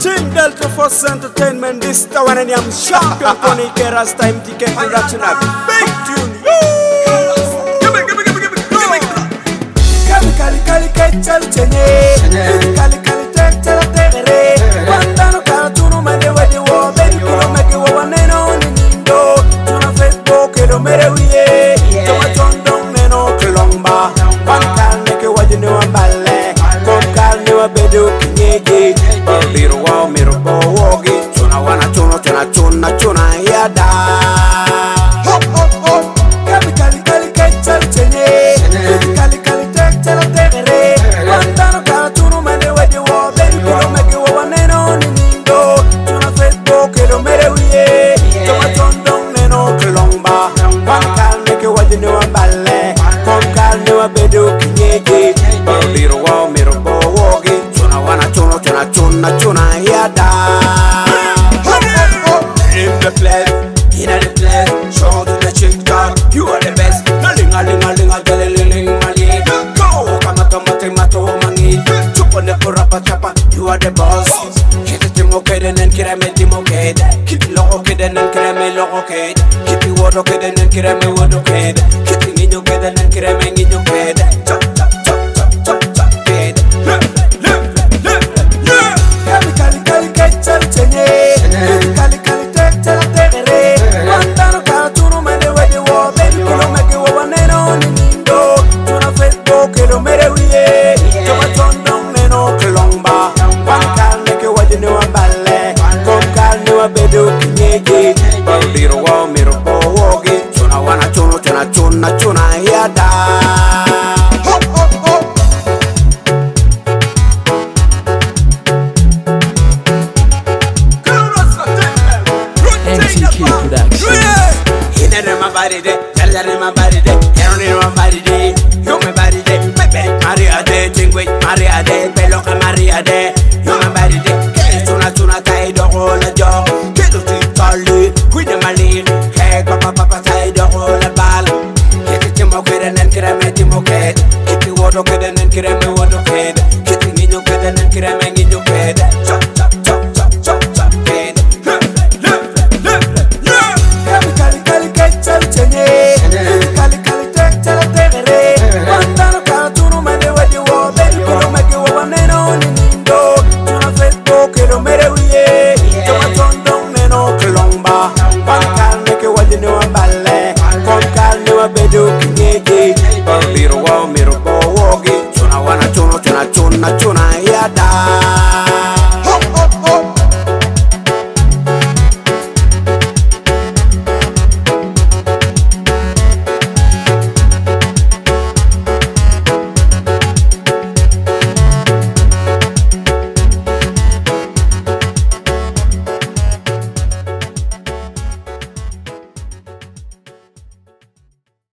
Team Delta Force Entertainment, this the one and I'm champion Tony Kera's time ticket production of big tune. Kali kali kechal chenye, kali kali tekchal tegere. Wandano kala tunu mende wedi wo, beri kulo meki wo waneno ni nindo. Tuna Facebook elo mere wiye, tuma chondong neno kilomba. Wankal neke wajine wambale, komkal ni wabedu kinyeji. Biro wao miro bo wogi, chuna wana chuno chuna chuna chuna yada. Kali kali kali kechal chenye, kali kali tekchal tegere. Wandano kala tunu mende wedi wo, beri kulo meki wo waneno ni nindo. Tuna Facebook elo mere wiye, tuma chondong neno kilomba. Wankal neke wajine wambale, komkal ni wabedu kinyeji. Biro wao miro bo wogi, chuna wana chuno chuna chuna chuna yada. In the place, in the place, show to the chick dog, you are the best. Linga linga linga jale ling mali. Go kamata mate mato mangi. Chupa ne kurapa chapa, you are the boss. Kiti timo kede nen kirame timo kede. Kiti loko kede nen kirame loko kede. Kiti wodo kede nen kirame wodo kede. Kiti ninyo kede nen kirame ninyo kede. Chop chop chop chop chop chop kede. Kali kali kali kechal chenye, kali kali tekchal tegere. Wandano kala tunu mende wedi wo, beri kulo meki wo waneno ni nindo. Tuna Facebook elo mere wiye, tuma chondong neno kilomba. Wankal neke wajine wambale, komkal ni wabedu kinyeji. Biro wao miro bo wogi, chuna wana chuno chuna chuna chuna yada. Body day, tell my body day, heron in my body day, you my body day, baby, Maria day, chingwe, Maria day, peloka Maria day, you my body day, chuna chuna tai do la jo, kedo ti tali, kuide mali, hey papa papa tai do la bal, kiti timo kede nen kirame timo kede, kiti wodo kede nen kirame wodo kede, kiti ninyo kede nen kirame ninyo kede, chop chop chop chop chop chop kede. Kali kali tekchal tegere. Wandano kala tunu mende wedi wo, beri kulo meki wo waneno ni nindo. Tuna Facebook elo mere wiye, tuma chondong neno kilomba. Wankal neke wajine wambale, komkal ni wabedu kinyeji. Biro wao miro bo wogi, chuna wana chuno chuna chuna chuna yada.